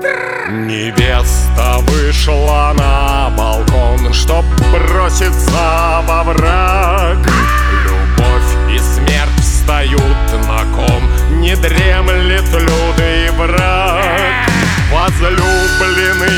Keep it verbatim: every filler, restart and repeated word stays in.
Невеста вышла на балкон, чтоб броситься во враг. Любовь и смерть встают на ком, не дремлет лютый враг. Возлюбленный